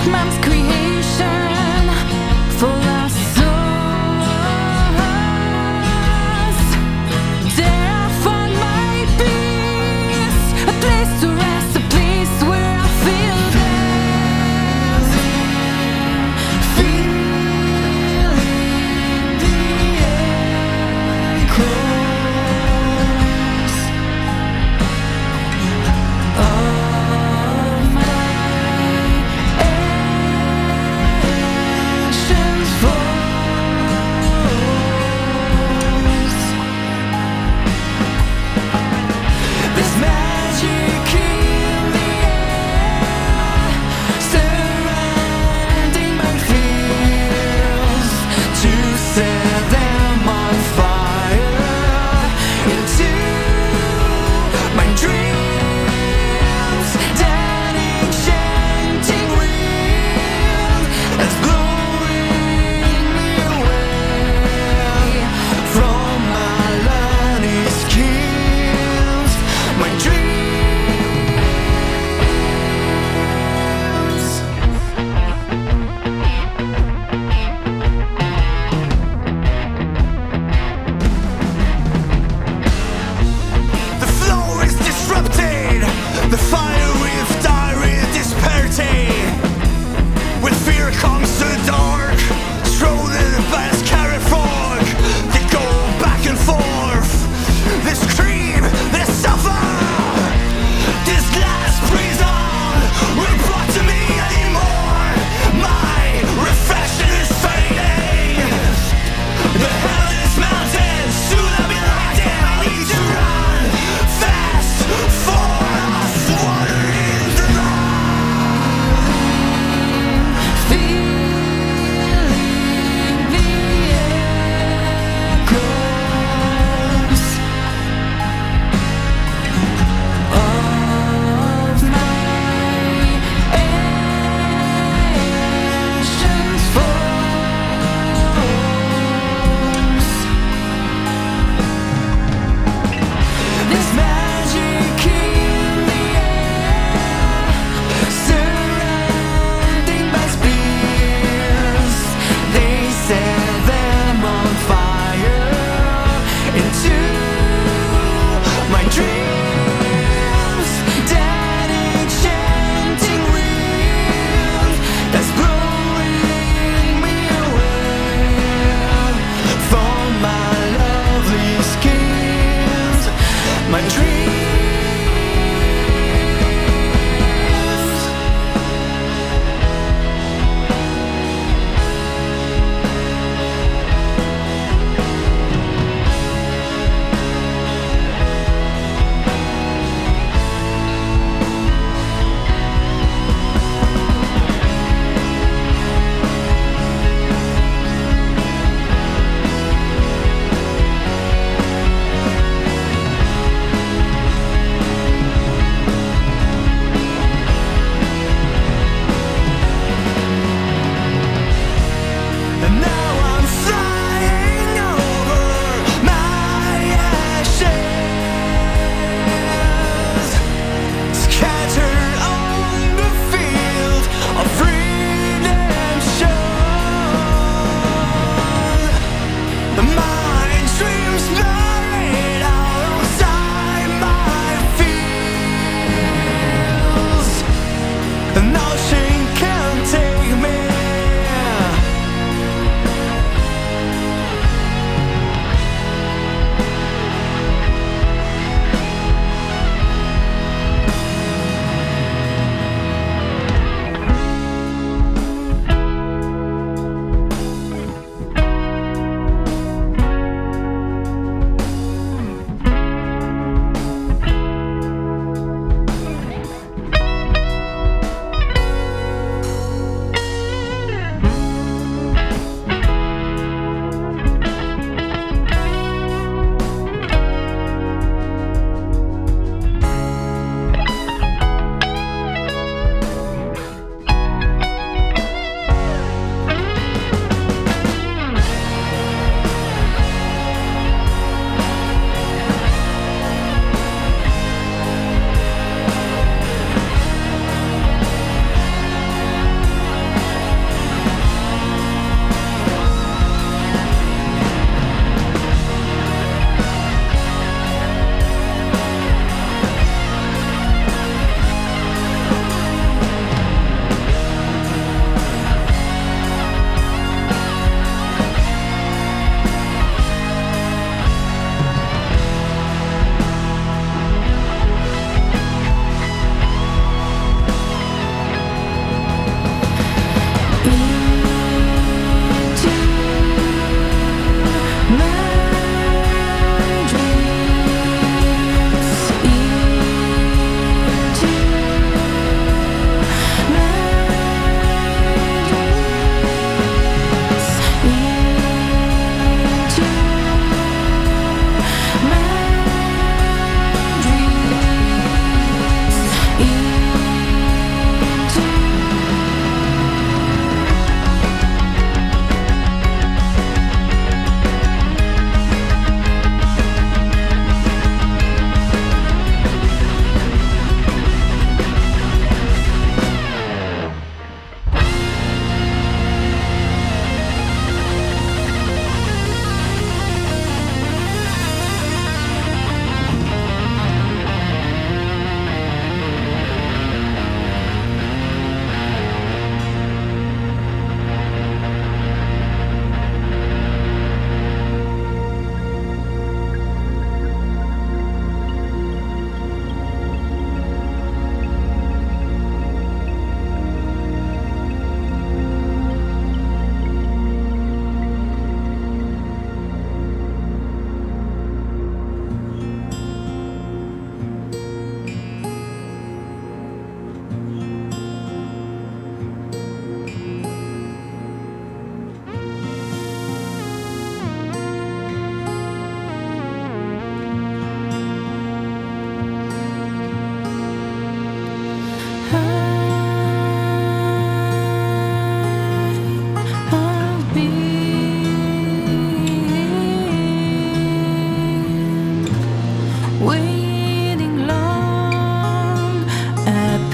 man's creation for our souls. There I find my peace, a place to rest, a place where I feel blessed. Feeling the echoes of my ancients' voice. There's magic in the air, surrounding my fears, to set them on fire into my dreams. That enchanting wind that's blowing me away from my lonely schemes, my dreams. The flow is disrupted, the fire with diary disparity. When fear comes to the dark, strolling past carrot frog, they go back and forth. They scream, they suffer. This last prison will brought to me anymore. My reflection is fading. The hell's mountains soon I'll be lighting. I need to run fast for off water in the night. Feeling the echoes of my ancients' voice. There's magic in the air, surrounding my spears. They set them on fire into my dreams. That enchanting wind that's blowing me away from my lovely schemes, my dreams. And now I'm flying over my ashes, scattered on the field of redemption. My dreams buried outside my fields. Nothing can take me.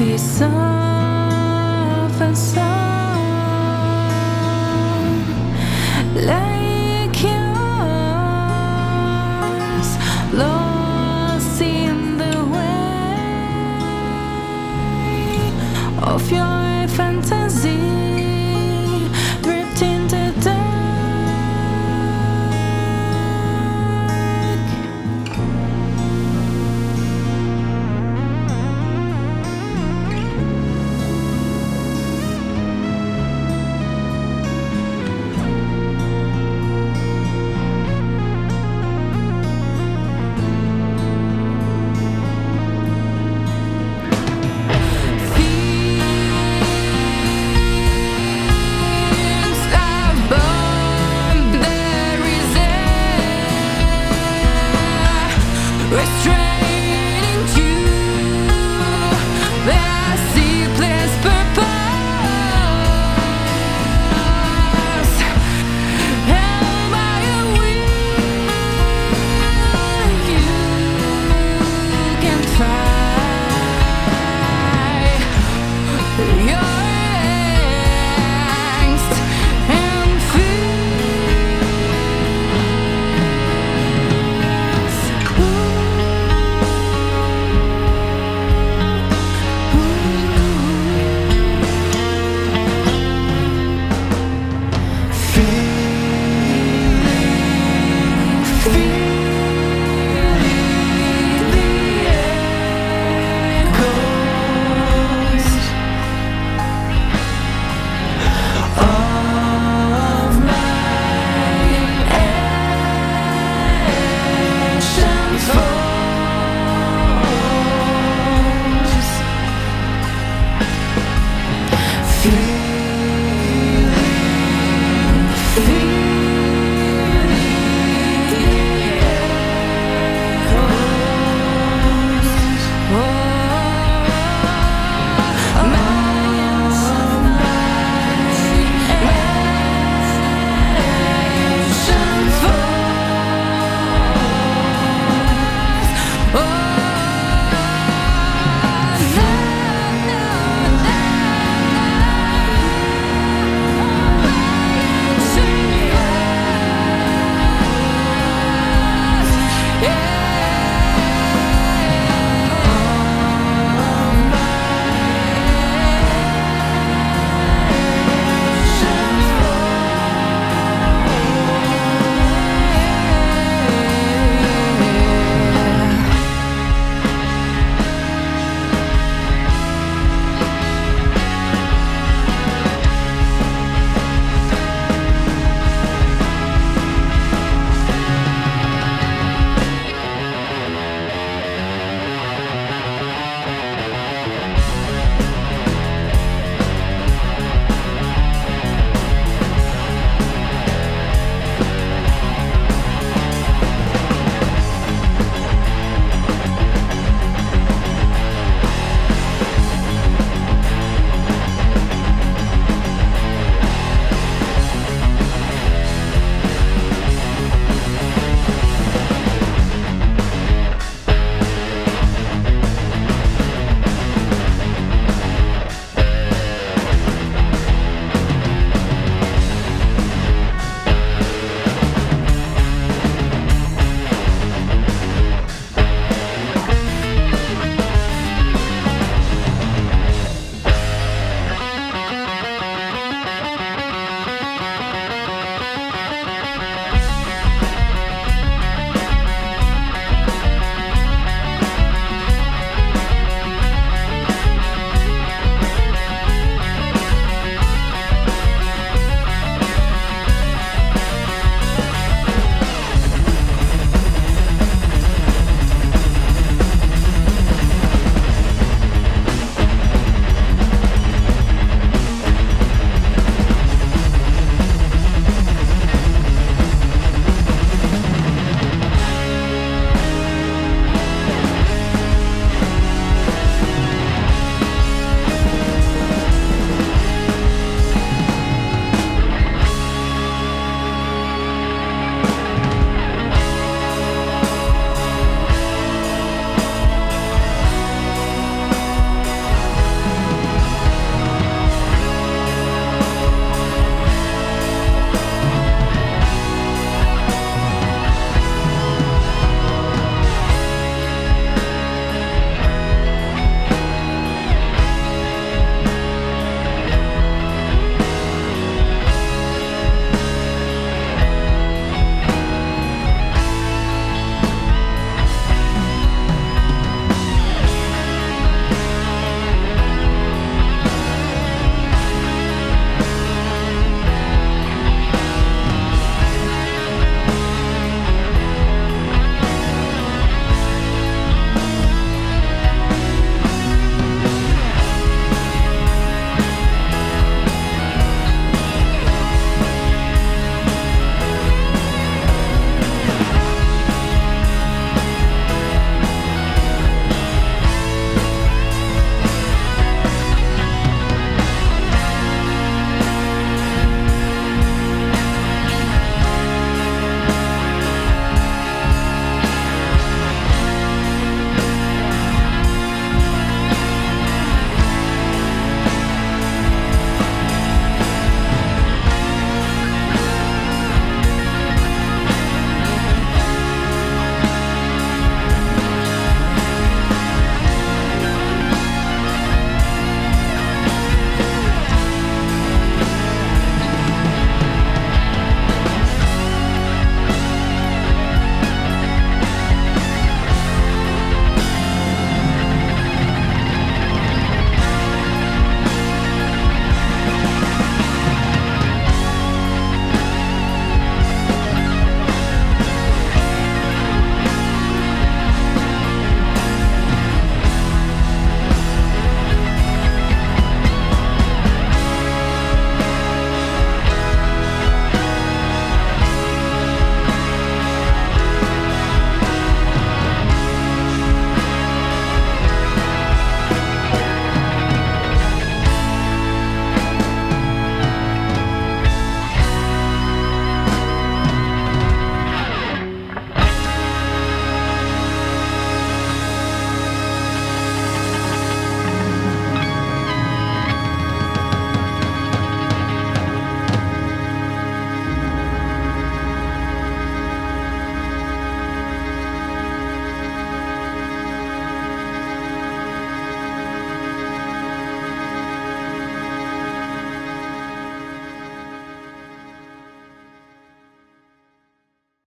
be soft and sound like yours, lost in the way of your fantasy.